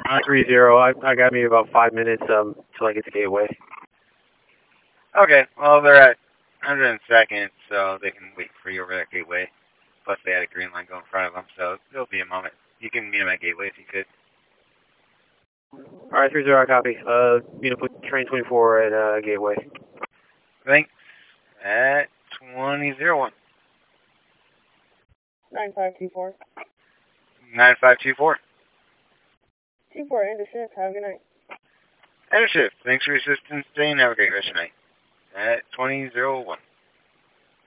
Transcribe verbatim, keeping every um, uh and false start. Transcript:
Uh, three zero. I I got me about five minutes um till I get to Gateway. Okay, well they're at one hundred second, so they can wait for you over at Gateway. Plus they had a green line go in front of them, so it'll be a moment. You can meet them at Gateway if you could. All right, three zero. I copy. Uh, you know, put train twenty four at uh Gateway. Thanks. At twenty zero one. Nine five two four. Nine five two four. Two four. End of shift. Have a good night. End of shift. Thanks for your assistance today and have a great rest of your night. At twenty zero one.